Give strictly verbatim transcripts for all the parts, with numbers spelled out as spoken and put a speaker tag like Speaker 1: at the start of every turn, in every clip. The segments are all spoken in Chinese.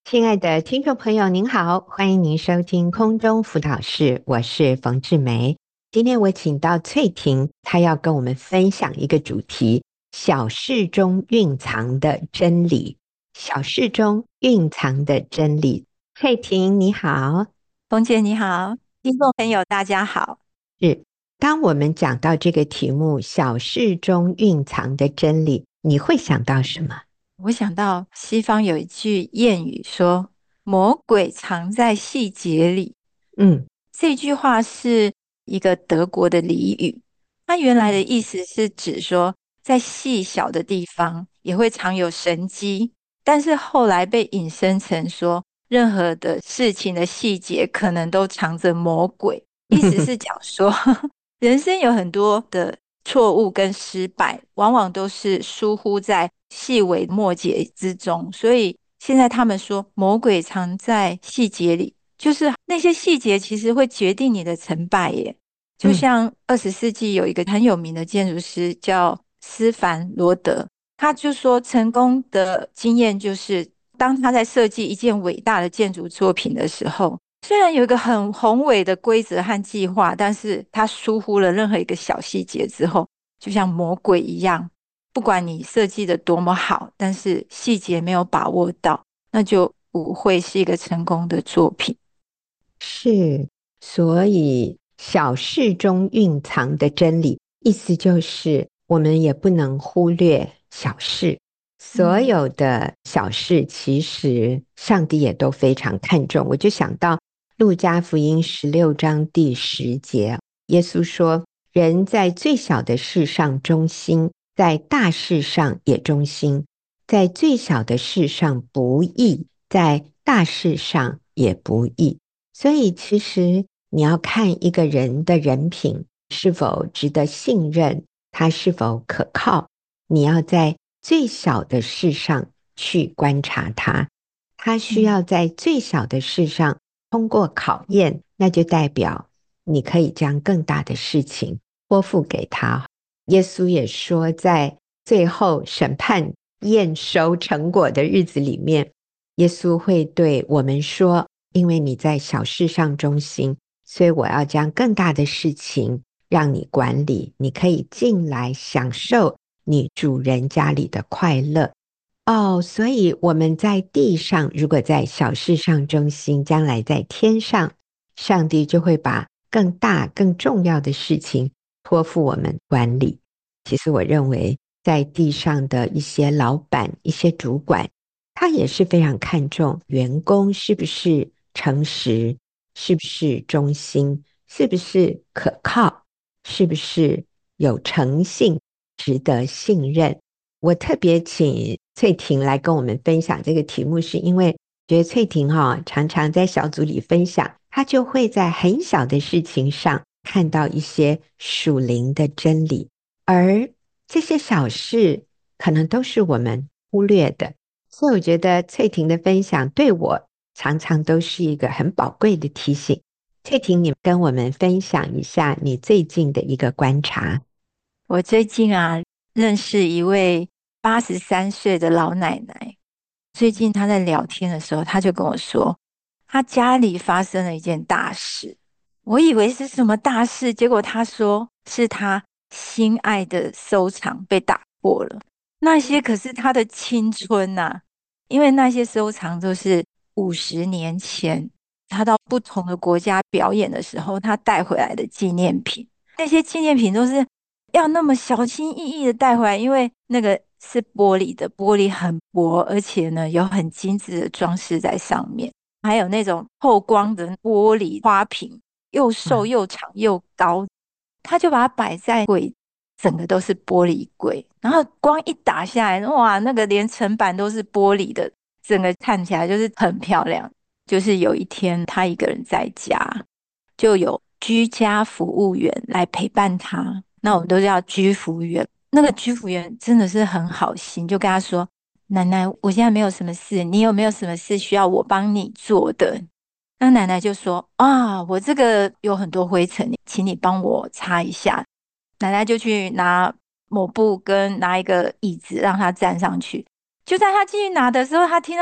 Speaker 1: 亲爱的听众朋友，您好，欢迎您收听空中辅导室，我是冯志梅。今天我请到翠婷，她要跟我们分享一个主题：小事中蕴藏的真理。小事中蕴藏的真理。翠婷，你好。
Speaker 2: 冯姐你好，听众朋友大家好。
Speaker 1: 是，当我们讲到这个题目“小事中蕴藏的真理”，你会想到什么？
Speaker 2: 我想到西方有一句谚语说：“魔鬼藏在细节里。”
Speaker 1: 嗯
Speaker 2: 这句话是一个德国的俚语，它原来的意思是指说，在细小的地方也会藏有神机，但是后来被引申成说，任何的事情的细节可能都藏着魔鬼。意思是讲说，人生有很多的错误跟失败，往往都是疏忽在细微末节之中。所以现在他们说，魔鬼藏在细节里，就是那些细节其实会决定你的成败耶。就
Speaker 1: 嗯
Speaker 2: 像二十世纪有一个很有名的建筑师叫斯凡罗德，他就说成功的经验就是当他在设计一件伟大的建筑作品的时候，虽然有一个很宏伟的规则和计划，但是他疏忽了任何一个小细节之后，就像魔鬼一样，不管你设计的多么好，但是细节没有把握到，那就不会是一个成功的作品。
Speaker 1: 是，所以小事中蕴藏的真理，意思就是我们也不能忽略小事。所
Speaker 2: 嗯。
Speaker 1: 有的小事，其实上帝也都非常看重。我就想到路加福音十六章第十节，耶稣说：人在最小的事上忠心，在大事上也忠心；在最小的事上不义，在大事上也不义。所以其实你要看一个人的人品是否值得信任，他是否可靠，你要在最小的事上去观察他。他需
Speaker 2: 嗯。
Speaker 1: 要在最小的事上通过考验，那就代表你可以将更大的事情托付给他。耶稣也说，在最后审判验收成果的日子里面，耶稣会对我们说，因为你在小事上忠心，所以我要将更大的事情让你管理，你可以进来享受你主人家里的快乐。哦，所以我们在地上如果在小事上忠心，将来在天上，上帝就会把更大更重要的事情托付我们管理。其实我认为在地上的一些老板一些主管，他也是非常看重员工是不是诚实，是不是忠心，是不是可靠，是不是有诚信，值得信任。我特别请翠婷来跟我们分享这个题目，是因为觉得翠婷哈、哦、常常在小组里分享，她就会在很小的事情上看到一些属灵的真理，而这些小事可能都是我们忽略的。所以我觉得翠婷的分享对我常常都是一个很宝贵的提醒。翠婷，你跟我们分享一下你最近的一个观察。
Speaker 2: 我最近啊认识一位八十三岁的老奶奶，最近她在聊天的时候，她就跟我说，她家里发生了一件大事。我以为是什么大事，结果她说是她心爱的收藏被打破了。那些可是她的青春呐、因为那些收藏都是五十年前她到不同的国家表演的时候，她带回来的纪念品。那些纪念品都是要那么小心翼翼的带回来，因为那个是玻璃的，玻璃很薄，而且呢有很精致的装饰在上面，还有那种透光的玻璃花瓶，又瘦
Speaker 1: 哇，
Speaker 2: 又长又高，他就把它摆在柜，整个都是玻璃柜，然后光一打下来，哇，那个连层板都是玻璃的，整个看起来就是很漂亮。就是有一天他一个人在家，就有居家服务员来陪伴他，那我们都叫居服员。那个居服员真的是很好心，就跟他说：“奶奶，我现在没有什么事，你有没有什么事需要我帮你做的？”那奶奶就说：“啊，我这个有很多灰尘，请你帮我擦一下。”奶奶就去拿抹布跟拿一个椅子让他站上去。就在他继续拿的时候，他听到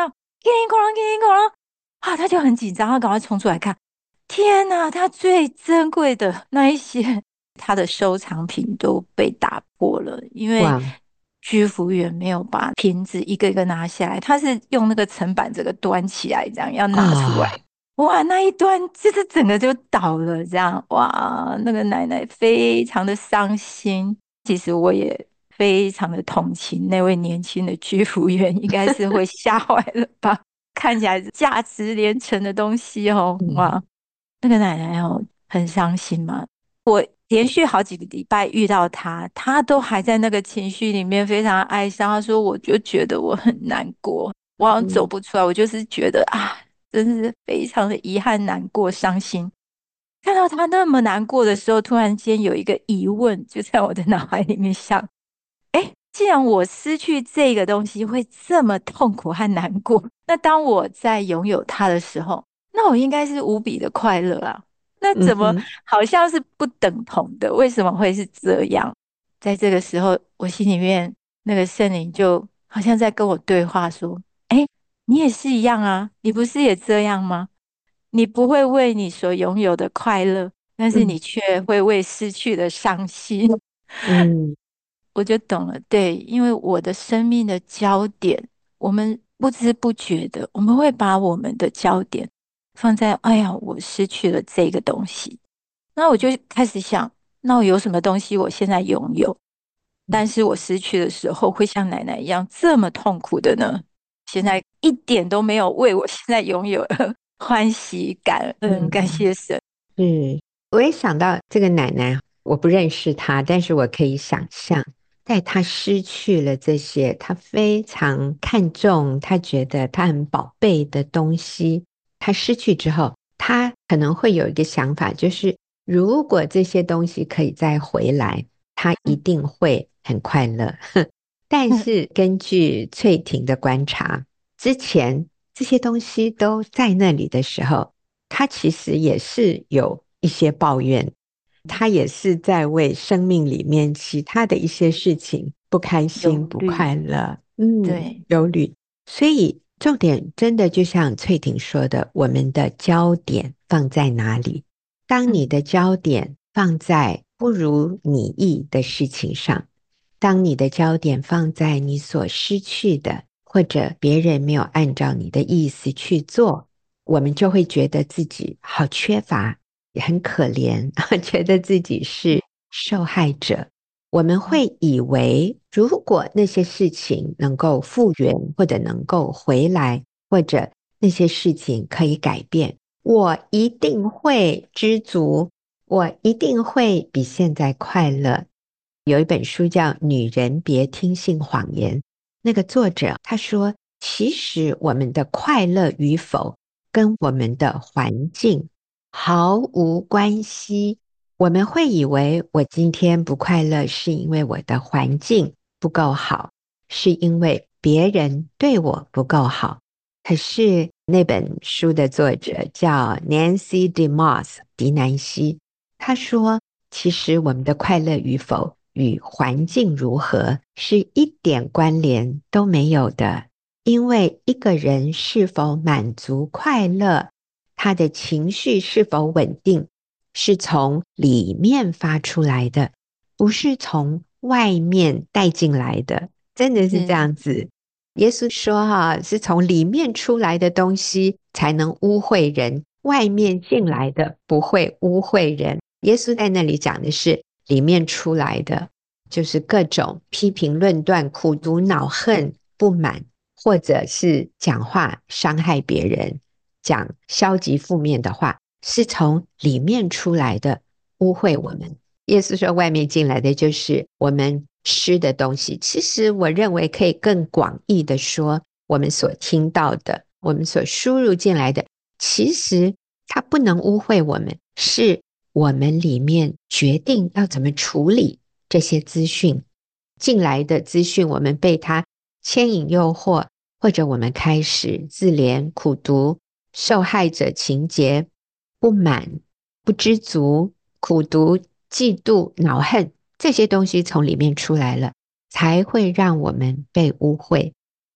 Speaker 2: 叮铃哐啷，叮铃哐啷，啊，他就很紧张，他赶快冲出来看，天哪，他最珍贵的那一些，他的收藏品都被打破了，因为
Speaker 1: 哇，
Speaker 2: 居服员没有把瓶子一个一个拿下来，他是用那个层板这个端起来，这样要拿出来。
Speaker 1: 啊，
Speaker 2: 哇，那一端就是整个就倒了，这样哇，那个奶奶非常的伤心。其实我也非常的同情那位年轻的居服员，应该是会吓坏了吧？看起来价值连城的东西哦，
Speaker 1: 嗯
Speaker 2: 哇，那个奶奶哦很伤心嘛。我连续好几个礼拜遇到她，她都还在那个情绪里面非常哀伤。她说：“我就觉得我很难过，我好像走
Speaker 1: 嗯
Speaker 2: 不出来，我就是觉得啊，真是非常的遗憾、难过、伤心。”看到她那么难过的时候，突然间有一个疑问就在我的脑海里面想：哎，既然我失去这个东西会这么痛苦和难过，那当我在拥有它的时候，那我应该是无比的快乐啊。那怎么
Speaker 1: 嗯哼，
Speaker 2: 好像是不等同的？为什么会是这样？在这个时候，我心里面那个圣灵就好像在跟我对话，说：“哎，你也是一样啊，你不是也这样吗？你不会为你所拥有的快乐，但是
Speaker 1: 嗯
Speaker 2: 你却会为失去的伤心。”
Speaker 1: 嗯
Speaker 2: 我就懂了，对，因为我的生命的焦点，我们不知不觉的，我们会把我们的焦点放在，哎呀，我失去了这个东西，那我就开始想，那我有什么东西我现在拥有，但是我失去的时候会像奶奶一样这么痛苦的呢？现在一点都没有为我现在拥有的欢喜感恩，感
Speaker 1: 嗯，
Speaker 2: 谢神。
Speaker 1: 是，我也想到这个奶奶，我不认识她，但是我可以想象，在她失去了这些她非常看重、她觉得她很宝贝的东西，她失去之后，她可能会有一个想法，就是如果这些东西可以再回来，她一
Speaker 2: 嗯
Speaker 1: 定会很快乐。但是根据翠婷的观察，之前这些东西都在那里的时候，他其实也是有一些抱怨，他也是在为生命里面其他的一些事情不开心、不
Speaker 2: 忧虑，
Speaker 1: 快乐，嗯，
Speaker 2: 对，
Speaker 1: 忧虑。所以重点真的就像翠婷说的，我们的焦点放在哪里？当你
Speaker 2: 嗯，
Speaker 1: 的焦点放在不如你意的事情上，当你的焦点放在你所失去的，或者别人没有按照你的意思去做，我们就会觉得自己好缺乏，也很可怜，觉得自己是受害者。我们会以为，如果那些事情能够复原，或者能够回来，或者那些事情可以改变，我一定会知足，我一定会比现在快乐。有一本书叫《女人别听信谎言》，那个作者他说，其实我们的快乐与否跟我们的环境毫无关系。我们会以为我今天不快乐是因为我的环境不够好，是因为别人对我不够好。可是那本书的作者叫 Nancy DeMoss 迪南希，他说，其实我们的快乐与否与环境如何是一点关联都没有的。因为一个人是否满足快乐，他的情绪是否稳定，是从里面发出来的，不是从外面带进来的。真的是这
Speaker 2: 是，
Speaker 1: 样子。耶稣说哈、是从里面出来的东西才能污秽人，外面进来的不会污秽人。耶稣在那里讲的是里面出来的，就是各种批评、论断、苦毒、恼恨、不满，或者是讲话伤害别人，讲消极负面的话，是从里面出来的，污秽我们。耶稣说外面进来的就是我们吃的东西，其实我认为可以更广义的说，我们所听到的，我们所输入进来的，其实它不能污秽我们，是我们里面决定要怎么处理这些资讯进来的资讯，我们被它牵引诱惑，或者我们开始自怜、苦毒、受害者情节、不满、不知足、苦毒、嫉妒、恼恨，这些东西从里面出来了，才会让我们被污秽。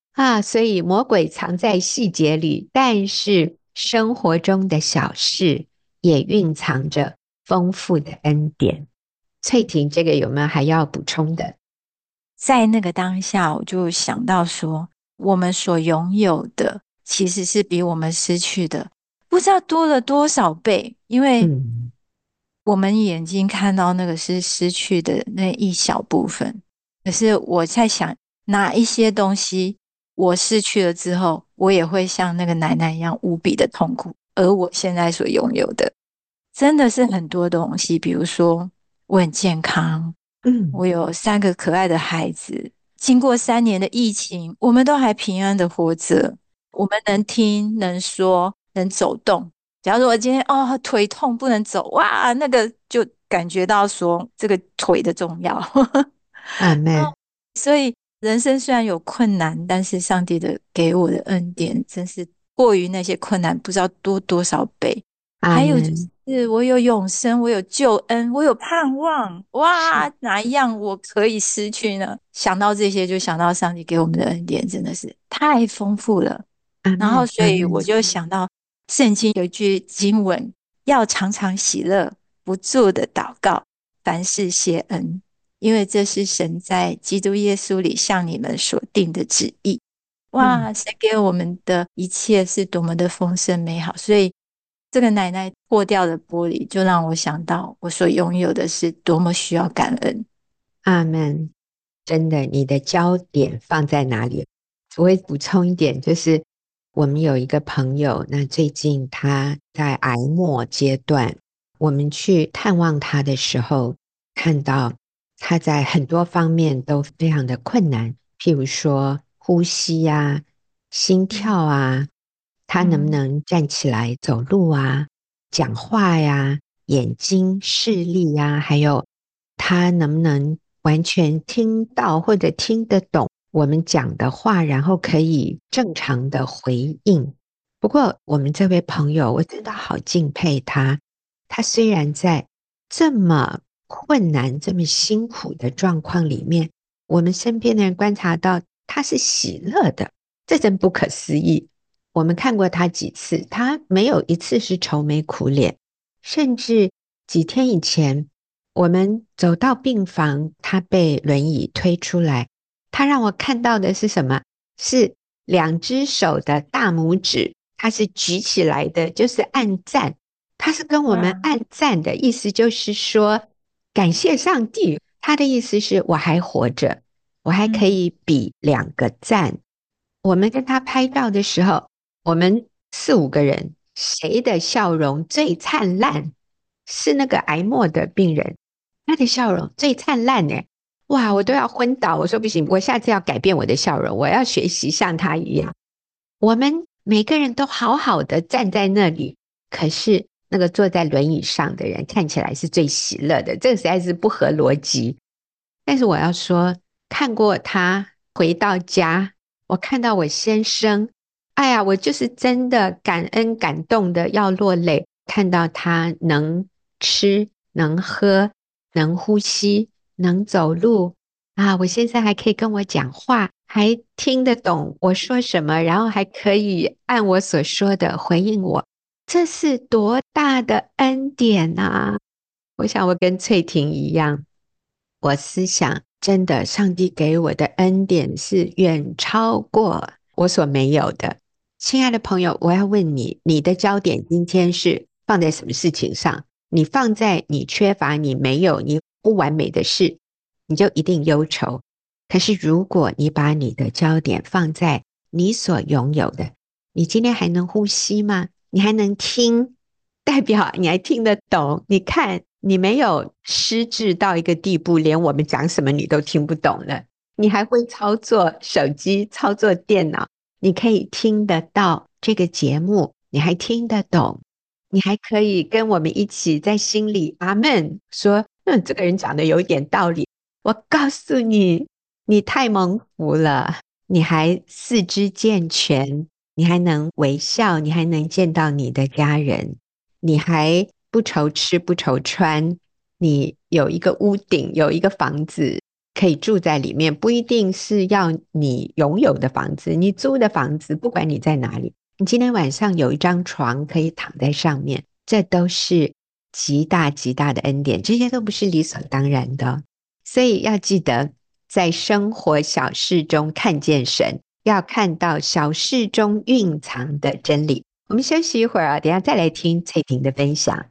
Speaker 1: 啊，所以魔鬼藏在细节里，但是生活中的小事也蕴藏着丰富的恩典。翠婷，这个有没有还要补充的？
Speaker 2: 在那个当下，我就想到说，我们所拥有的其实是比我们失去的不知道多了多少倍，因为
Speaker 1: 嗯
Speaker 2: 我们眼睛看到那个是失去的那一小部分，可是我在想，哪一些东西我失去了之后，我也会像那个奶奶一样无比的痛苦，而我现在所拥有的真的是很多东西，比如说我很健康。
Speaker 1: 嗯，
Speaker 2: 我有三个可爱的孩子，经过三年的疫情，我们都还平安的活着。我们能听、能说、能走动。假如我今天哦腿痛不能走，哇，那个就感觉到说这个腿的重要。
Speaker 1: 阿门，
Speaker 2: 所以人生虽然有困难，但是上帝的给我的恩典真是过于那些困难，不知道多多少倍。还有就
Speaker 1: 阿门，
Speaker 2: 是我有永生，我有救恩，我有盼望，
Speaker 1: 是
Speaker 2: 哇，哪一样我可以失去呢？想到这些，就想到上帝给我们的恩典真的是太丰富了。然后，
Speaker 1: 阿门，
Speaker 2: 所
Speaker 1: 阿门，
Speaker 2: 以我就想到圣经有一句经文，要常常喜乐，不住的祷告，凡事谢恩，因为这是神在基督耶稣里向你们所定的旨意。
Speaker 1: 嗯。
Speaker 2: 哇，神给我们的一切是多么的丰盛美好，所以这个奶奶破掉的玻璃，就让我想到我所拥有的是多么需要感恩。
Speaker 1: 阿门。真的，你的焦点放在哪里？我会补充一点，就是我们有一个朋友，那最近他在癌末阶段，我们去探望他的时候，看到他在很多方面都非常的困难，譬如说呼吸啊、心跳
Speaker 2: 嗯
Speaker 1: 啊，他能不
Speaker 2: 嗯
Speaker 1: 能站起来走路啊、讲话呀、眼睛视力呀，还有他能不能完全听到或者听得懂我们讲的话，然后可以正常的回应。不过我们这位朋友，我真的好敬佩他。他虽然在这么困难、这么辛苦的状况里面，我们身边的人观察到他是喜乐的，这真不可思议。我们看过他几次，他没有一次是愁眉苦脸，甚至几天以前，我们走到病房，他被轮椅推出来，他让我看到的是什么？是两只手的大拇指，他是举起来的，就是按赞。他是跟我们
Speaker 2: 哇，
Speaker 1: 按赞的意思，就是说感谢上帝。他的意思是我还活着，我还可
Speaker 2: 嗯
Speaker 1: 以比两个赞。我们跟他拍照的时候，我们四五个人，谁的笑容最灿烂？是那个癌末的病人，他的笑容最灿烂呢。哇，我都
Speaker 2: 嗯
Speaker 1: 要昏倒！我说不行，我下次要改变我的笑容，我要学习像他一样。我们每个人都好好的站在那里，可是那个坐在轮椅上的人看起来是最喜乐的，这个实在是不合逻辑。但是我要说，看过他回到家，我看到我先生，哎呀，我就是真的感恩感动的要落泪，看到他能吃、能喝、能呼吸、能走路啊，我先生还可以跟我讲话，还听得懂我说什么，然后还可以按我所说的回应我，这是多大的恩典啊！我想我跟翠婷一样，我思想真的，上帝给我的恩典是远超过我所没有的。亲爱的朋友，我要问你，你的焦点今天是放在什么事情上？你放在你缺乏、你没有、你不完美的事，你就一定忧愁。可是如果你把你的焦点放在你所拥有的，你今天还能呼吸吗？你还能听？代表你还听得懂。你看，你没有失智到一个地步，连我们讲什么你都听不懂了。你还会操作手机、操作电脑，你可以听得到这个节目，你还听得懂，你还可以跟我们一起在心里阿门说，嗯，这个人讲的有点道理。我告诉你，你太蒙福了，你还四肢健全，你还能微笑，你还能见到你的家人。你还不愁吃不愁穿，你有一个屋顶，有一个房子， 可以住在里面，不一定是要你拥有的房子，你租的房子，不管你在哪里，你今天晚上有一张床可以躺在上面，这都是极大极大的恩典，这些都不是理所当然的。所以要记得在生活小事中看见神，要看到小事中蕴藏的真理。我们休息一会儿啊，等一下再来听翠婷的分享。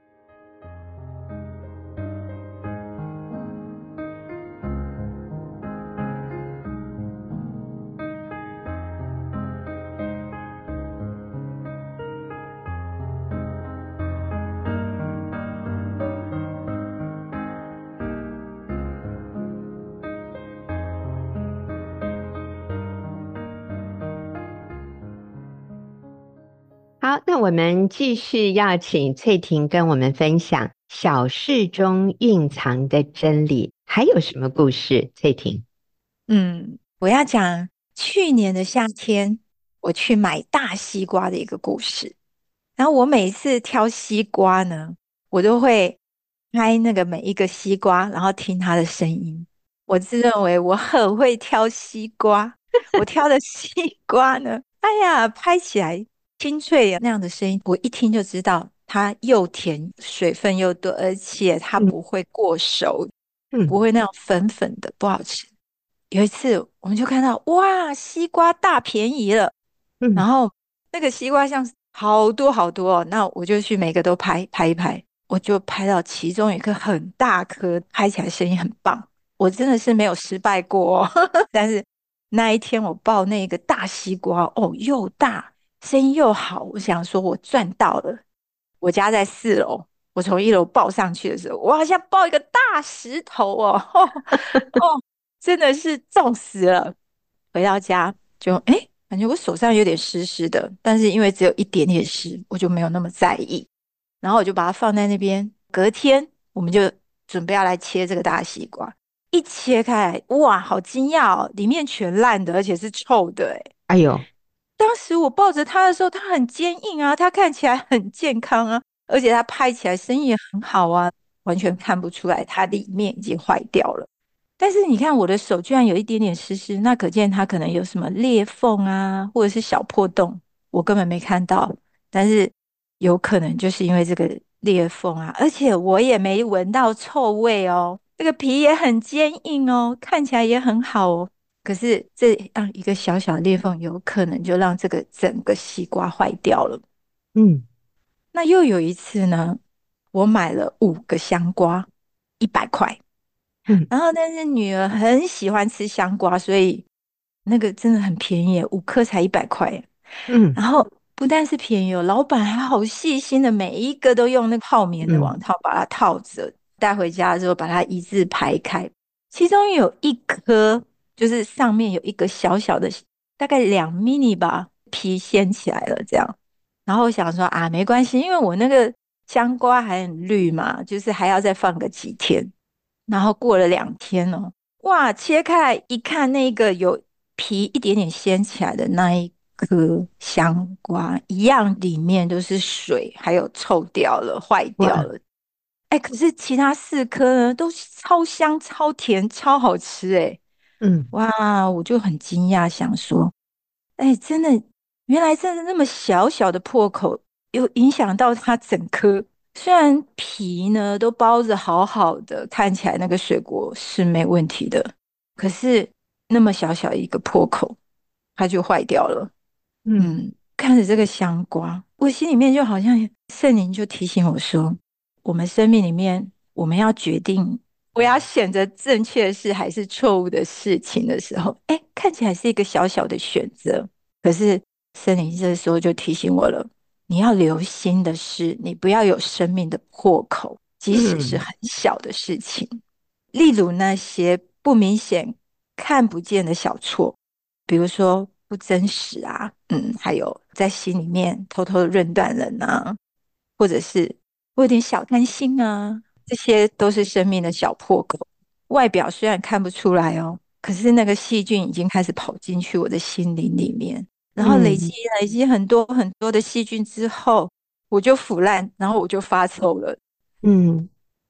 Speaker 1: 好，那我们继续要请翠婷跟我们分享小事中蕴藏的真理，还有什么故事？翠婷。
Speaker 2: 嗯，我要讲去年的夏天我去买大西瓜的一个故事。然后我每次挑西瓜呢，我都会拍那个每一个西瓜，然后听它的声音。我自认为我很会挑西瓜，我挑的西瓜呢，哎呀，拍起来清脆那样的声音，我一听就知道它又甜，水分又多，而且它
Speaker 1: 嗯
Speaker 2: 不会过熟，不
Speaker 1: 嗯
Speaker 2: 会那种粉粉的，不好吃。有一次我们就看到，哇，西瓜大便宜了，然
Speaker 1: 嗯
Speaker 2: 后那个西瓜像是好多好多哦，那我就去每个都拍拍一拍，我就拍到其中有一颗很大颗，拍起来声音很棒，我真的是没有失败过哦。但是那一天我抱那个大西瓜，哦，又大，声音又好，我想说我赚到了。我家在四楼，我从一楼抱上去的时候，我好像抱一个大石头哦，哦，哦真的是重死了。回到家就诶，感觉我手上有点湿湿的，但是因为只有一点点湿，我就没有那么在意。然后我就把它放在那边。隔天我们就准备要来切这个大西瓜，一切开来，哇，好惊讶哦，里面全烂的，而且是臭的诶。
Speaker 1: 哎呦。
Speaker 2: 当时我抱着它的时候，它很坚硬啊，它看起来很健康啊，而且它拍起来声音也很好啊，完全看不出来它里面已经坏掉了。但是你看我的手居然有一点点湿湿，那可见它可能有什么裂缝啊，或者是小破洞，我根本没看到。但是有可能就是因为这个裂缝啊，而且我也没闻到臭味哦，这个皮也很坚硬哦，看起来也很好哦。可是这样一个小小的裂缝，有可能就让这个整个西瓜坏掉了。
Speaker 1: 嗯
Speaker 2: 那又有一次呢，我买了五个香瓜，一百块。
Speaker 1: 嗯
Speaker 2: 然后但是女儿很喜欢吃香瓜，所以那个真的很便宜，五颗才一百块。
Speaker 1: 嗯
Speaker 2: 然后不但是便宜哦，老板还好细心的，每一个都用那个泡棉的网
Speaker 1: 嗯
Speaker 2: 套把它套着，带回家之后把它一字排开。其中有一颗，就是上面有一个小小的，大概两 mini 吧，皮掀起来了这样。然后我想说啊，没关系，因为我那个香瓜还很绿嘛，就是还要再放个几天。然后过了两天哦，哇，切开来一看，那个有皮一点点掀起来的那一颗香瓜，一样里面都是水，还有臭掉了、坏掉
Speaker 1: 哇。
Speaker 2: 了。哎，可是其他四颗呢，都超香、超甜、超好吃哎！
Speaker 1: 嗯
Speaker 2: 哇，我就很惊讶，想说，哎，真的，原来真的那么小小的破口，有影响到它整颗。虽然皮呢都包着好好的，看起来那个水果是没问题的，可是那么小小一个破口，它就坏掉了。
Speaker 1: 嗯
Speaker 2: 嗯，看着这个香瓜，我心里面就好像圣灵就提醒我说，我们生命里面我们要决定我要选择正确的事还是错误的事情的时候，哎，看起来是一个小小的选择，可是圣灵这时候就提醒我了。你要留心的是，你不要有生命的破口，即使是
Speaker 1: 嗯
Speaker 2: 很小的事情，例如那些不明显、看不见的小错，比如说不真实啊，嗯，还有在心里面偷偷的论断人啊，或者是我有点小贪心啊，这些都是生命的小破口。外表虽然看不出来哦，可是那个细菌已经开始跑进去我的心灵里面。然后累积
Speaker 1: 嗯
Speaker 2: 累积很多很多的细菌之后，我就腐烂，然后我就发臭了。
Speaker 1: 嗯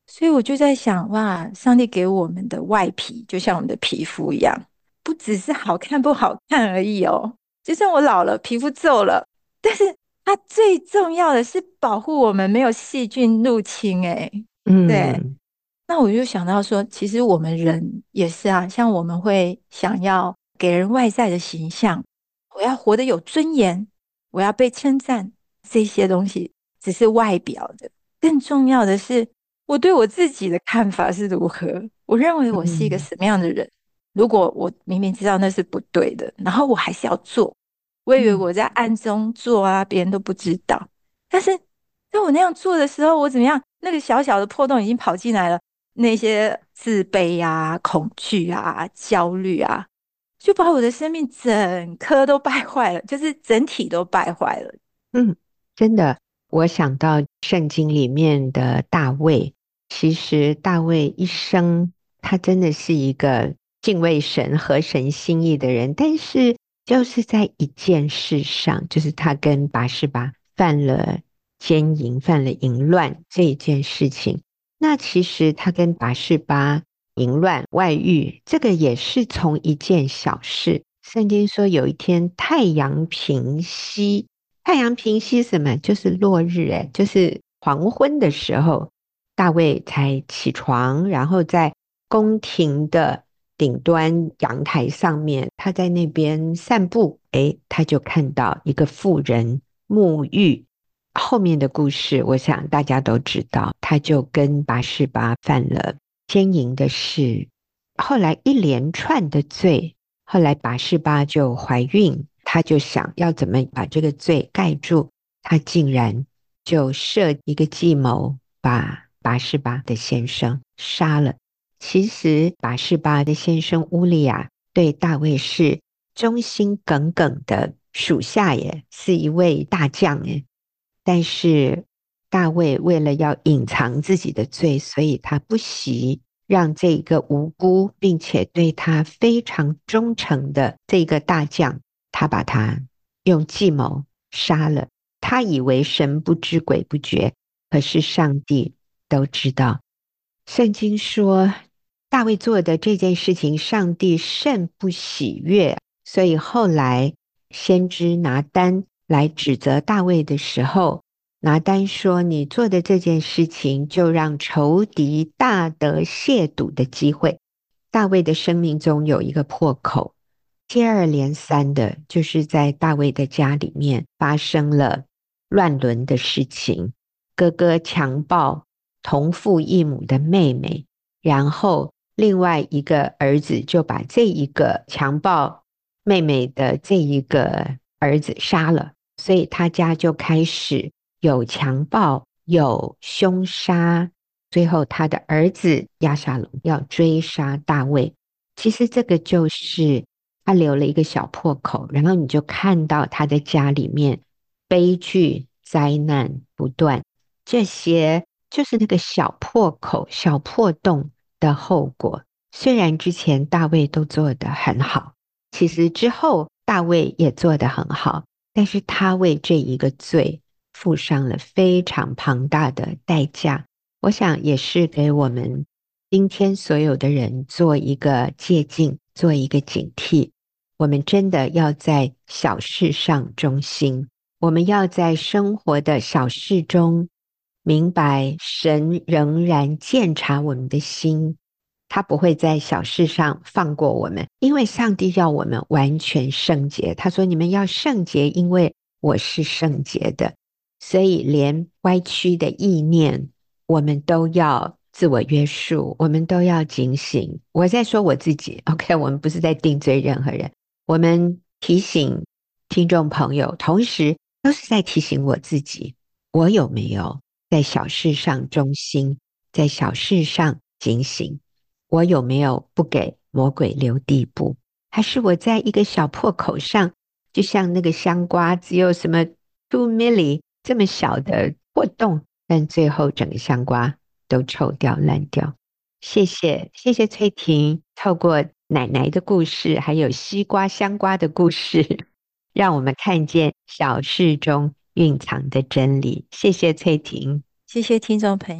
Speaker 2: 所以我就在想，哇，上帝给我们的外皮就像我们的皮肤一样，不只是好看不好看而已哦。就算我老了，皮肤皱了，但是它最重要的是保护我们没有细菌入侵。诶，对。
Speaker 1: 嗯
Speaker 2: 那我就想到说，其实我们人也是啊，像我们会想要给人外在的形象，我要活得有尊严，我要被称赞，这些东西只是外表的，更重要的是我对我自己的看法是如何。我认为我是一个
Speaker 1: 嗯
Speaker 2: 什么样的人？如果我明明知道那是不对的，然后我还是要做，我以为
Speaker 1: 嗯
Speaker 2: 我在暗中做啊，别人都不知道。但是当我那样做的时候，我怎么样？那个小小的破洞已经跑进来了。那些自卑啊、恐惧啊、焦虑啊，就把我的生命整颗都败坏了，就是整体都败坏了。
Speaker 1: 嗯，真的，我想到圣经里面的大卫，其实大卫一生他真的是一个敬畏神、合神心意的人，但是就是在一件事上，就是他跟拔示巴犯了奸淫、犯了淫乱这一件事情。那其实他跟拔示巴淫乱外遇，这个也是从一件小事。圣经说有一天太阳平西，太阳平西什么？就是落日，诶，就是黄昏的时候，大卫才起床，然后在宫廷的顶端阳台上面，他在那边散步，诶，他就看到一个妇人沐浴。后面的故事，我想大家都知道，他就跟拔示巴犯了奸淫的事，后来一连串的罪，后来拔示巴就怀孕，他就想要怎么把这个罪盖住，他竟然就设一个计谋，把拔示巴的先生杀了。其实拔示巴的先生乌利亚对大卫是忠心耿耿的属下耶，是一位大将耶。但是大卫为了要隐藏自己的罪，所以他不惜让这个无辜并且对他非常忠诚的这个大将，他把他用计谋杀了。他以为神不知鬼不觉，可是上帝都知道。圣经说大卫做的这件事情，上帝甚不喜悦，所以后来先知拿单来指责大卫的时候，拿单说你做的这件事情就让仇敌大得亵渎的机会。大卫的生命中有一个破口，接二连三的就是在大卫的家里面发生了乱伦的事情，哥哥强暴同父异母的妹妹，然后另外一个儿子就把这一个强暴妹妹的这一个儿子杀了，所以他家就开始有强暴，有凶杀，最后他的儿子押沙龙要追杀大卫。其实这个就是他留了一个小破口，然后你就看到他的家里面悲剧灾难不断，这些就是那个小破口小破洞的后果。虽然之前大卫都做得很好，其实之后大卫也做得很好，但是他为这一个罪付上了非常庞大的代价。我想也是给我们今天所有的人做一个借鉴，做一个警惕。我们真的要在小事上忠心，我们要在生活的小事中明白神仍然鉴察我们的心，他不会在小事上放过我们，因为上帝要我们完全圣洁。他说你们要圣洁，因为我是圣洁的。所以连歪曲的意念我们都要自我约束，我们都要警醒。我在说我自己 OK， 我们不是在定罪任何人，我们提醒听众朋友，同时都是在提醒我自己，我有没有在小事上忠心，在小事上警醒，我有没有不给魔鬼留地步，还是我在一个小破口上，就像那个香瓜只有什么 two milli 这么小的破洞，但最后整个香瓜都臭掉烂掉。谢谢谢谢翠婷透过奶奶的故事还有西瓜香瓜的故事，让我们看见小事中蕴藏的真理。谢谢翠婷。
Speaker 2: 谢谢听众朋友。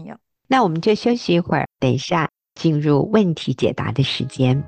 Speaker 1: 那我们就休息一会儿，等一下进入问题解答的时间。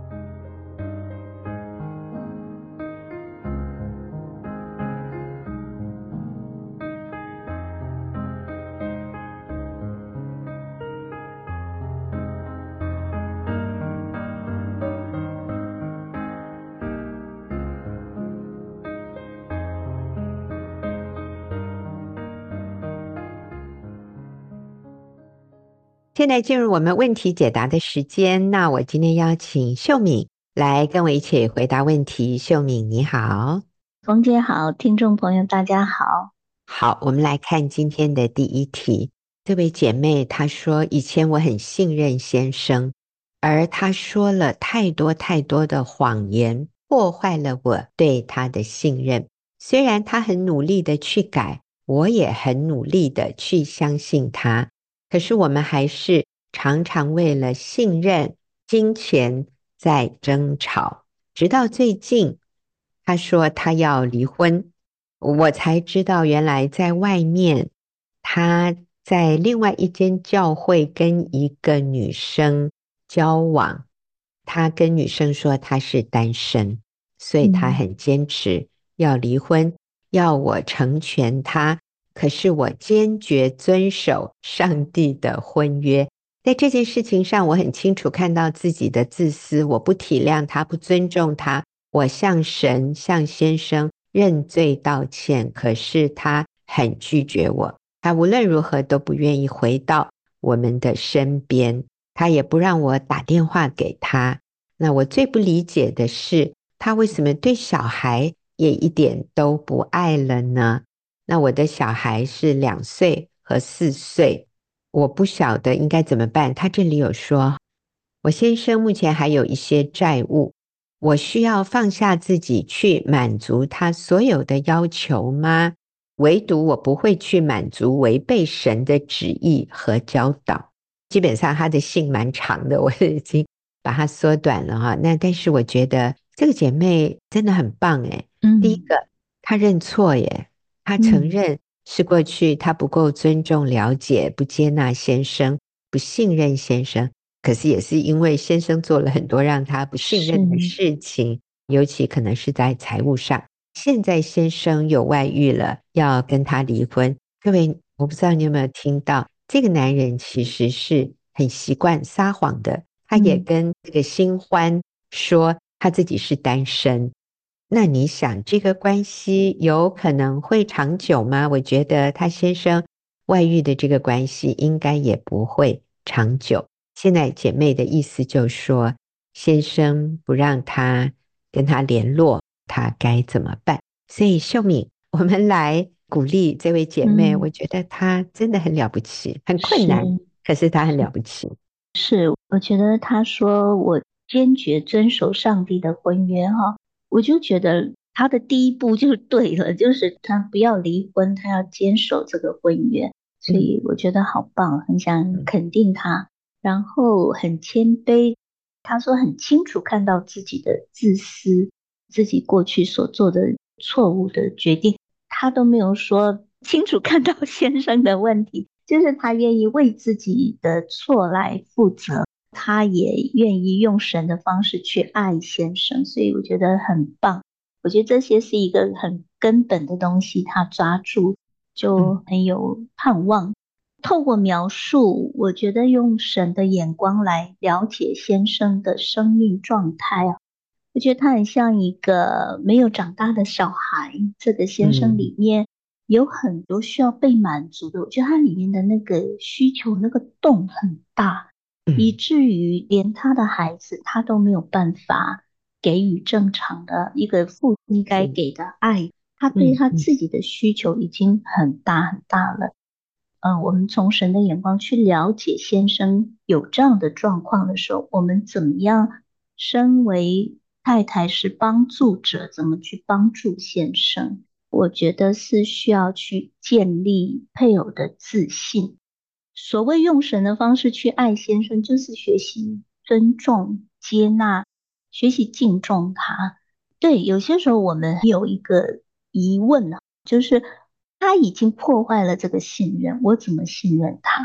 Speaker 1: 现在进入我们问题解答的时间，那我今天邀请秀敏来跟我一起回答问题。秀敏你好。
Speaker 3: 冯姐好，听众朋友大家好。
Speaker 1: 好，我们来看今天的第一题。这位姐妹她说，以前我很信任先生，而他说了太多太多的谎言，破坏了我对他的信任。虽然他很努力的去改，我也很努力的去相信他，可是我们还是常常为了信任、金钱在争吵。直到最近，他说他要离婚，我才知道原来在外面，他在另外一间教会跟一个女生交往。他跟女生说他是单身，所以他很坚持要离婚，要我成全他。可是我坚决遵守上帝的婚约。在这件事情上，我很清楚看到自己的自私，我不体谅他，不尊重他。我向神、向先生认罪道歉，可是他很拒绝我，他无论如何都不愿意回到我们的身边，他也不让我打电话给他。那我最不理解的是，他为什么对小孩也一点都不爱了呢？那我的小孩是两岁和四岁，我不晓得应该怎么办。他这里有说，我先生目前还有一些债务，我需要放下自己去满足他所有的要求吗？唯独我不会去满足违背神的旨意和教导。基本上他的信蛮长的，我已经把它缩短了哈。那但是我觉得这个姐妹真的很棒诶、嗯、第一个她认错耶，她承认是过去她不够尊重、了解、不接纳先生，不信任先生，可是也是因为先生做了很多让她不信任的事情，尤其可能是在财务上。现在先生有外遇了，要跟他离婚。各位，我不知道你有没有听到，这个男人其实是很习惯撒谎的，他也跟这个新欢说他自己是单身。那你想这个关系有可能会长久吗？我觉得他先生外遇的这个关系应该也不会长久。现在姐妹的意思就是说，先生不让他跟他联络，他该怎么办？所以秀敏，我们来鼓励这位姐妹、嗯、我觉得她真的很了不起，很困难，可是她很了不起。
Speaker 3: 是，我觉得她说我坚决遵守上帝的婚约哈，我就觉得她的第一步就对了，就是她不要离婚，她要坚守这个婚约，所以我觉得好棒，很想肯定她、嗯、然后很谦卑。她说很清楚看到自己的自私，自己过去所做的错误的决定，她都没有说清楚看到先生的问题，就是她愿意为自己的错来负责，她也愿意用神的方式去爱先生，所以我觉得很棒。我觉得这些是一个很根本的东西，她抓住就很有盼望、嗯、透过描述，我觉得用神的眼光来了解先生的生命状态啊，我觉得他很像一个没有长大的小孩，这个先生里面有很多需要被满足的、嗯、我觉得他里面的那个需求那个洞很大、嗯、以至于连他的孩子他都没有办法给予正常的一个父亲该给的爱，他对他自己的需求已经很大很大了。嗯，我们从神的眼光去了解先生有这样的状况的时候，我们怎么样身为太太是帮助者，怎么去帮助先生，我觉得是需要去建立配偶的自信。所谓用神的方式去爱先生，就是学习尊重、接纳，学习敬重他。对，有些时候我们有一个疑问啊，就是他已经破坏了这个信任，我怎么信任他？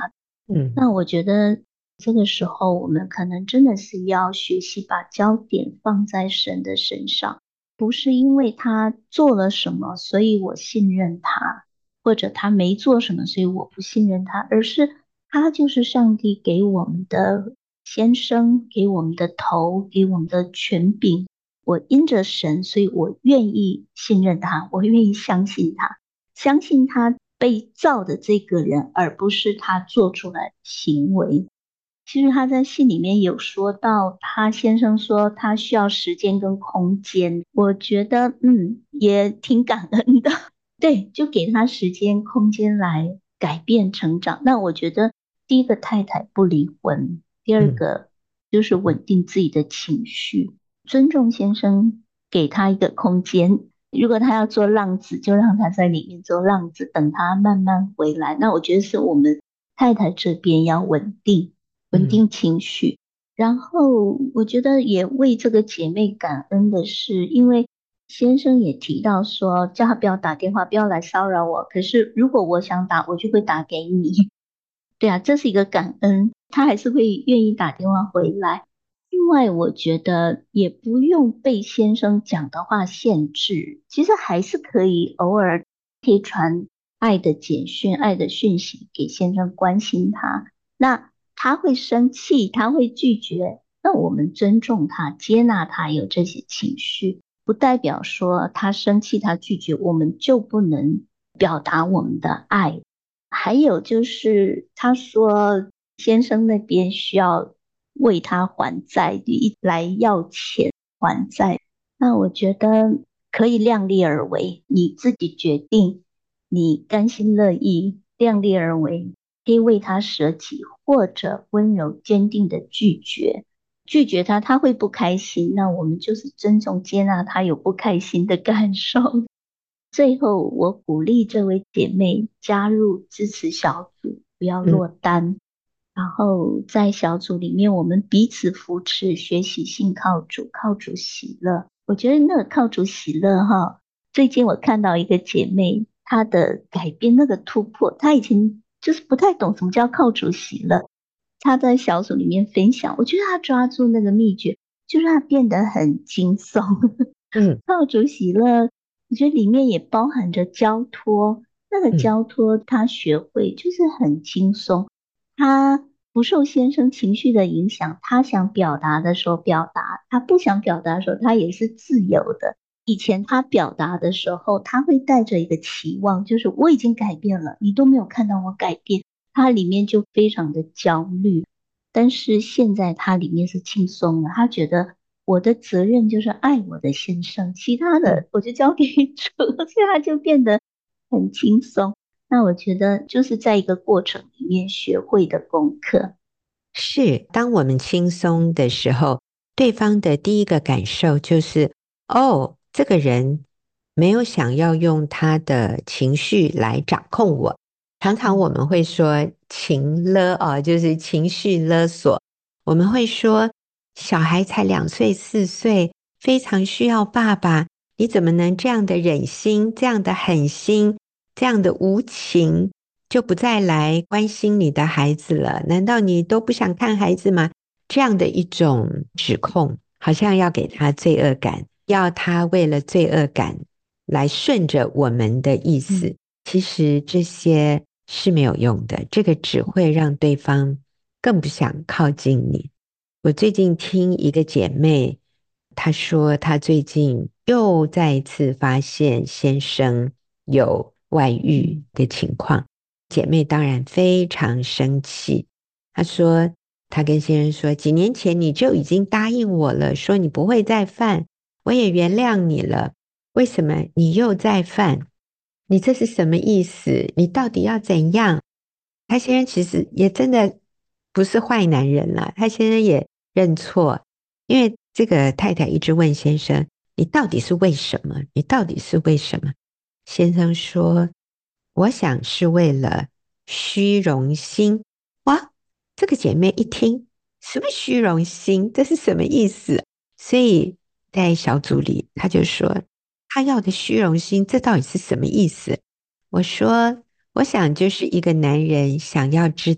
Speaker 1: 嗯，
Speaker 3: 那我觉得这个时候我们可能真的是要学习把焦点放在神的身上，不是因为他做了什么，所以我信任他，或者他没做什么，所以我不信任他，而是他就是上帝给我们的先生，给我们的头，给我们的权柄。我因着神，所以我愿意信任他，我愿意相信他，相信他被造的这个人，而不是他做出来的行为。其实他在信里面有说到，他先生说他需要时间跟空间，我觉得嗯也挺感恩的。对，就给他时间空间来改变成长。那我觉得第一个太太不离婚，第二个就是稳定自己的情绪，尊重先生，给他一个空间。如果他要做浪子，就让他在里面做浪子，等他慢慢回来。那我觉得是我们太太这边要稳定，稳定情绪。然后我觉得也为这个姐妹感恩的是，因为先生也提到说，叫他不要打电话，不要来骚扰我。可是如果我想打，我就会打给你。对啊，这是一个感恩，他还是会愿意打电话回来。另外，我觉得也不用被先生讲的话限制，其实还是可以偶尔可以传爱的简讯、爱的讯息给先生，关心他。那他会生气，他会拒绝，那我们尊重他，接纳他有这些情绪，不代表说他生气、他拒绝，我们就不能表达我们的爱。还有就是他说先生那边需要为他还债，一来要钱还债，那我觉得可以量力而为，你自己决定，你甘心乐意量力而为，可以为他舍己，或者温柔坚定的拒绝。拒绝他，他会不开心，那我们就是尊重接纳他有不开心的感受。最后，我鼓励这位姐妹加入支持小组，不要落单。然后在小组里面，我们彼此扶持，学习信靠主，靠主喜乐。我觉得那个靠主喜乐哈，最近我看到一个姐妹，她的改变，那个突破，她以前就是不太懂什么叫靠主喜乐。她在小组里面分享，我觉得她抓住那个秘诀，就让她变得很轻松。
Speaker 1: 嗯，
Speaker 3: 靠主喜乐，我觉得里面也包含着交托。那个交托，她学会就是很轻松，她不受先生情绪的影响，她想表达的时候表达，她不想表达的时候，她也是自由的。以前她表达的时候，她会带着一个期望，就是我已经改变了，你都没有看到我改变，她里面就非常的焦虑。但是现在她里面是轻松的，她觉得我的责任就是爱我的先生，其他的我就交给主，所以她就变得很轻松。那我觉得就是在一个过程里面学会的功课。
Speaker 1: 是，当我们轻松的时候，对方的第一个感受就是，哦，这个人没有想要用他的情绪来掌控我。常常我们会说情勒哦，就是情绪勒索。我们会说，小孩才两岁四岁，非常需要爸爸，你怎么能这样的忍心，这样的狠心，这样的无情？就不再来关心你的孩子了，难道你都不想看孩子吗？这样的一种指控，好像要给他罪恶感，要他为了罪恶感来顺着我们的意思。嗯，其实这些是没有用的，这个只会让对方更不想靠近你。我最近听一个姐妹，她说她最近又再一次发现先生有外遇的情况，姐妹当然非常生气。她说她跟先生说，几年前你就已经答应我了，说你不会再犯，我也原谅你了，为什么你又再犯？你这是什么意思？你到底要怎样？他先生其实也真的不是坏男人啦，他先生也认错，因为这个太太一直问先生，你到底是为什么？你到底是为什么？先生说，我想是为了虚荣心。哇，这个姐妹一听，什么虚荣心？这是什么意思？所以在小组里，他就说，他要的虚荣心，这到底是什么意思？我说，我想就是一个男人想要知道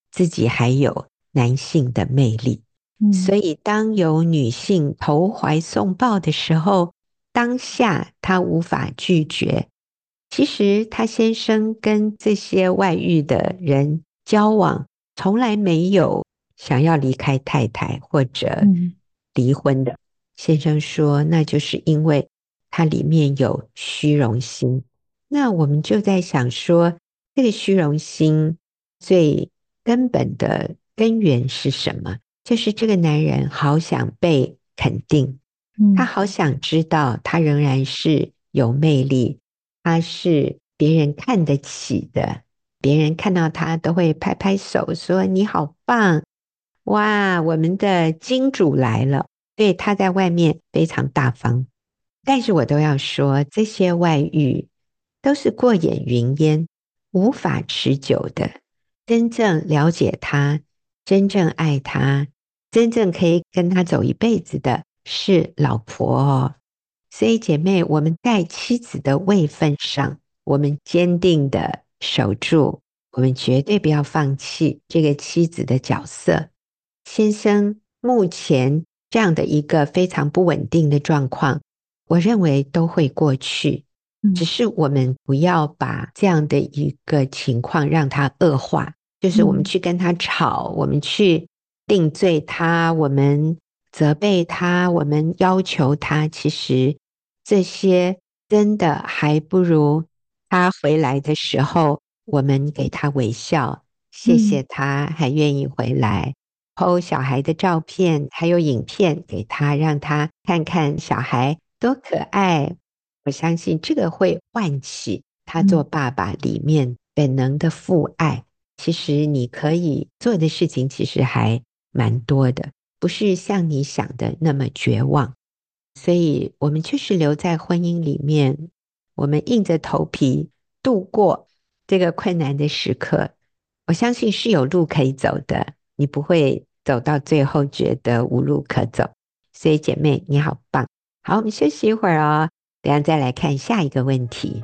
Speaker 1: 自己还有男性的魅力。
Speaker 3: 嗯，
Speaker 1: 所以当有女性投怀送抱的时候，当下他无法拒绝。其实他先生跟这些外遇的人交往，从来没有想要离开太太或者离婚的。先生说，那就是因为他里面有虚荣心。那我们就在想说，这个虚荣心最根本的根源是什么？就是这个男人好想被肯定，他好想知道他仍然是有魅力，他是别人看得起的，别人看到他都会拍拍手说你好棒，哇，我们的金主来了。对，他在外面非常大方，但是我都要说，这些外遇都是过眼云烟，无法持久的。真正了解他，真正爱他，真正可以跟他走一辈子的是老婆哦。所以姐妹，我们在妻子的位分上，我们坚定的守住，我们绝对不要放弃这个妻子的角色。先生目前这样的一个非常不稳定的状况，我认为都会过去，只是我们不要把这样的一个情况让它恶化，就是我们去跟他吵，我们去定罪他，我们责备他，我们要求他，其实这些真的还不如他回来的时候，我们给他微笑，谢谢他还愿意回来po小孩的照片还有影片给他，让他看看小孩多可爱。我相信这个会唤起他做爸爸里面本能的父爱。其实你可以做的事情其实还蛮多的，不是像你想的那么绝望。所以我们就是留在婚姻里面，我们硬着头皮度过这个困难的时刻，我相信是有路可以走的，你不会走到最后觉得无路可走。所以姐妹你好棒。好，我们休息一会儿哦，等一下再来看下一个问题。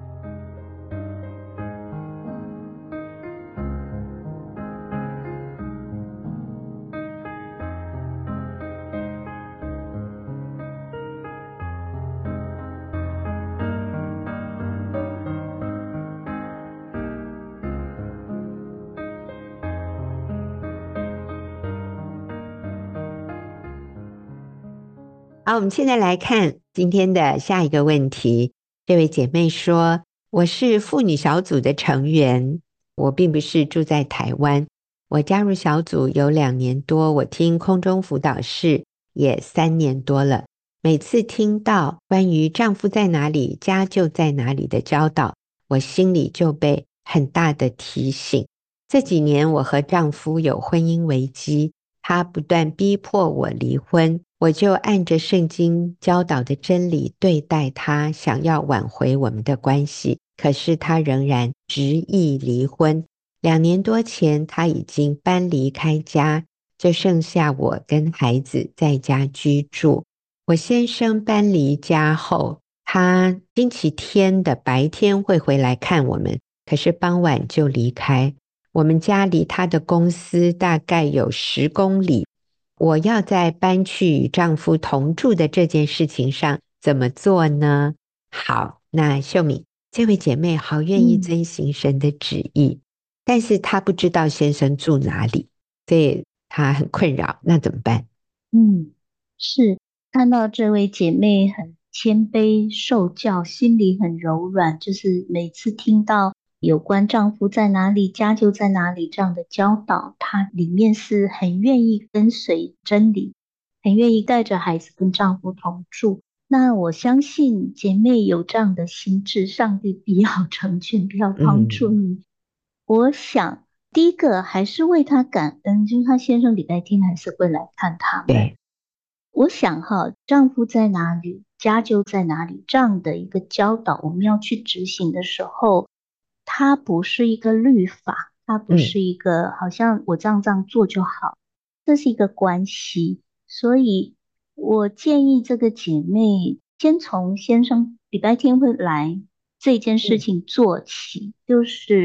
Speaker 1: 好，我们现在来看今天的下一个问题。这位姐妹说，我是妇女小组的成员，我并不是住在台湾，我加入小组有两年多，我听空中辅导室也三年多了。每次听到关于丈夫在哪里，家就在哪里的教导，我心里就被很大的提醒。这几年我和丈夫有婚姻危机，他不断逼迫我离婚，我就按着圣经教导的真理对待他，想要挽回我们的关系，可是他仍然执意离婚。两年多前他已经搬离开家，就剩下我跟孩子在家居住。我先生搬离家后，他星期天的白天会回来看我们，可是傍晚就离开。我们家离他的公司大概有十公里，我要在搬去与丈夫同住的这件事情上怎么做呢？好，那秀敏这位姐妹好愿意遵行神的旨意，嗯、但是她不知道先生住哪里，所以她很困扰，那怎么办？
Speaker 3: 嗯，是看到这位姐妹很谦卑受教，心里很柔软，就是每次听到有关丈夫在哪里，家就在哪里这样的教导，她里面是很愿意跟随真理，很愿意带着孩子跟丈夫同住。那我相信姐妹有这样的心智，上帝必要成全，必要帮助你。嗯、我想第一个还是为她感恩，就是她先生礼拜天还是会来看他们。
Speaker 1: 对，
Speaker 3: 我想哈，丈夫在哪里，家就在哪里，这样的一个教导，我们要去执行的时候，它不是一个律法，它不是一个、嗯、好像我这样这样做就好，这是一个关系。所以我建议这个姐妹先从先生礼拜天会来这件事情做起，嗯、就是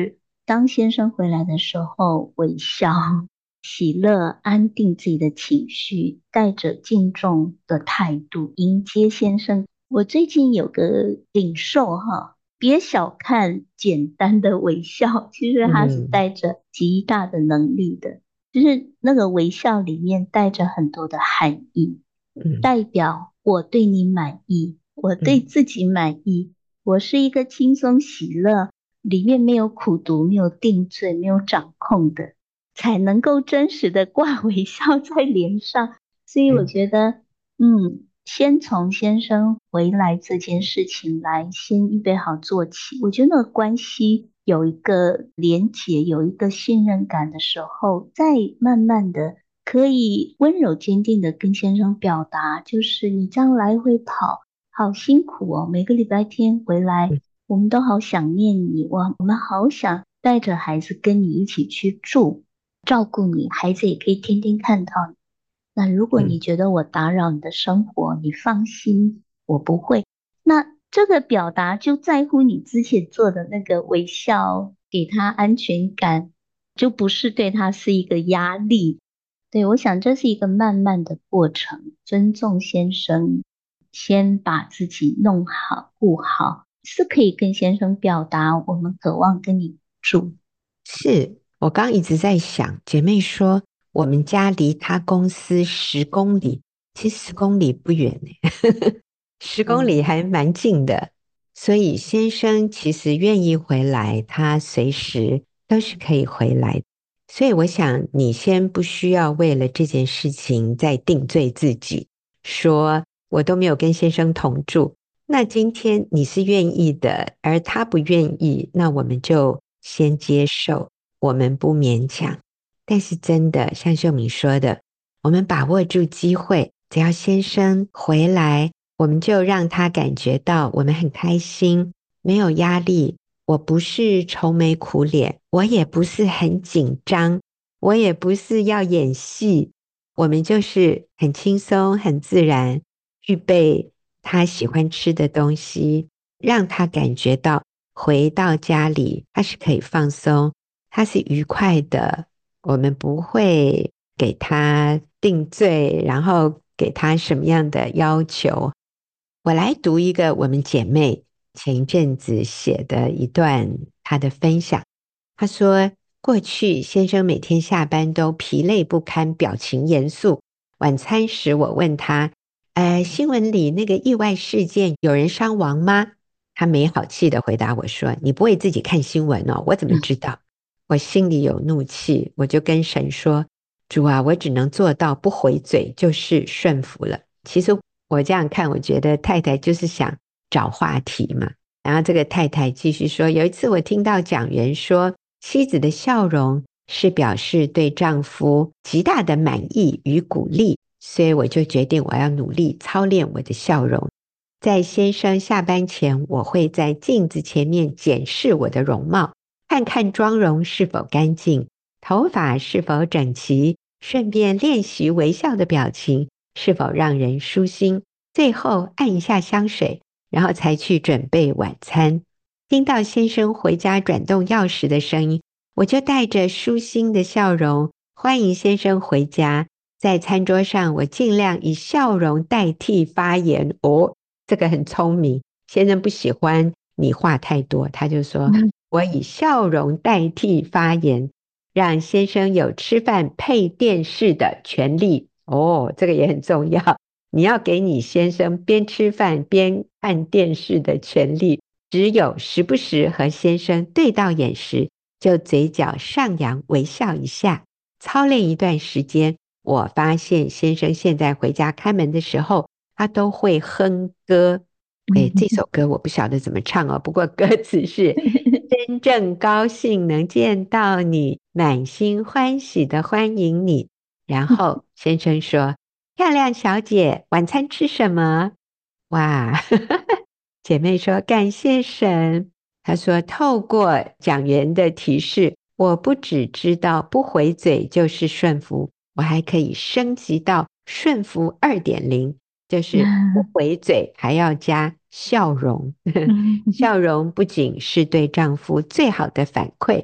Speaker 3: 当先生回来的时候，微笑、喜乐、安定自己的情绪，带着敬重的态度迎接先生。我最近有个领受哈，别小看简单的微笑，其实它是带着极大的能力的，就是那个微笑里面带着很多的含义，
Speaker 1: 嗯
Speaker 3: 代表我对你满意，我对自己满意，我是一个轻松喜乐，里面没有苦毒，没有定罪，没有掌控的，才能够真实的挂微笑在脸上。所以我觉得，嗯，先从先生回来这件事情来先预备好做起，我觉得那个关系有一个连结，有一个信任感的时候，再慢慢的可以温柔坚定的跟先生表达，就是你这样来回跑好辛苦哦，每个礼拜天回来我们都好想念你，我我们好想带着孩子跟你一起去住，照顾你，孩子也可以天天看到你。那如果你觉得我打扰你的生活，你放心，我不会。那这个表达就在乎你之前做的那个微笑，给他安全感，就不是对他是一个压力。对，我想这是一个慢慢的过程，尊重先生，先把自己弄好、顾好，是可以跟先生表达我们渴望跟你住。
Speaker 1: 是我刚一直在想，姐妹说我们家离他公司十公里，其实十公里不远呢，十公里还蛮近的，所以先生其实愿意回来，他随时都是可以回来。所以我想你先不需要为了这件事情再定罪自己，说我都没有跟先生同住，那今天你是愿意的，而他不愿意，那我们就先接受，我们不勉强。但是真的像秀敏说的，我们把握住机会，只要先生回来，我们就让他感觉到我们很开心，没有压力，我不是愁眉苦脸，我也不是很紧张，我也不是要演戏，我们就是很轻松很自然，预备他喜欢吃的东西，让他感觉到回到家里他是可以放松，他是愉快的，我们不会给他定罪，然后给他什么样的要求。我来读一个我们姐妹前一阵子写的一段她的分享。她说，过去先生每天下班都疲累不堪，表情严肃。晚餐时我问他，呃，新闻里那个意外事件有人伤亡吗？他没好气的回答我说，你不会自己看新闻哦，我怎么知道？我心里有怒气，我就跟神说，主啊，我只能做到不回嘴就是顺服了。其实我这样看，我觉得太太就是想找话题嘛。然后这个太太继续说，有一次我听到讲员说，妻子的笑容是表示对丈夫极大的满意与鼓励，所以我就决定我要努力操练我的笑容。在先生下班前，我会在镜子前面检视我的容貌，看看妆容是否干净，头发是否整齐，顺便练习微笑的表情是否让人舒心，最后按一下香水，然后才去准备晚餐。听到先生回家转动钥匙的声音，我就带着舒心的笑容欢迎先生回家。在餐桌上，我尽量以笑容代替发言。哦，这个很聪明，先生不喜欢你话太多，他就说我以笑容代替发言，让先生有吃饭配电视的权利。哦，这个也很重要，你要给你先生边吃饭边看电视的权利。只有时不时和先生对到眼时，就嘴角上扬微笑一下。操练一段时间，我发现先生现在回家开门的时候，他都会哼歌。诶，这首歌我不晓得怎么唱哦，不过歌词是真正高兴能见到你，满心欢喜的欢迎你。然后先生说，漂亮小姐，晚餐吃什么？哇，姐妹说感谢神。她说透过讲员的提示，我不只知道不回嘴就是顺服，我还可以升级到顺服 二点零， 就是不回嘴还要加笑容。笑容不仅是对丈夫最好的反馈，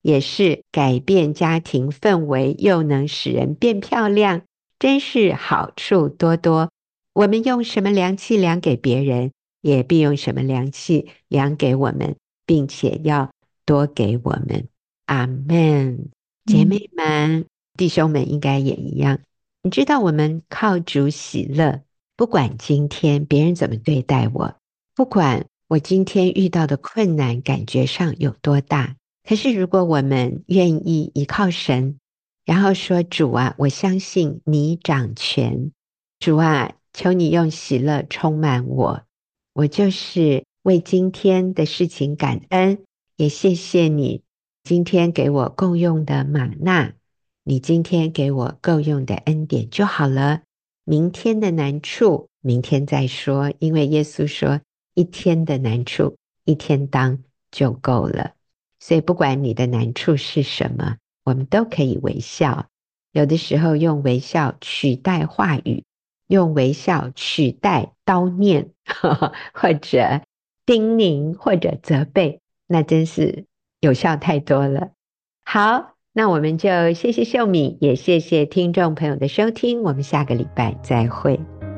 Speaker 1: 也是改变家庭氛围，又能使人变漂亮，真是好处多多。我们用什么量器量给别人，也必用什么量器量给我们，并且要多给我们。阿们。姐妹们、嗯、弟兄们应该也一样。你知道我们靠主喜乐，不管今天别人怎么对待我，不管我今天遇到的困难感觉上有多大，可是如果我们愿意依靠神，然后说主啊，我相信你掌权，主啊，求你用喜乐充满我，我就是为今天的事情感恩，也谢谢你今天给我够用的玛纳，你今天给我够用的恩典就好了，明天的难处明天再说，因为耶稣说一天的难处一天当就够了。所以不管你的难处是什么，我们都可以微笑，有的时候用微笑取代话语，用微笑取代叨念呵呵或者叮咛或者责备，那真是有效太多了。好，那我们就谢谢秀敏，也谢谢听众朋友的收听，我们下个礼拜再会。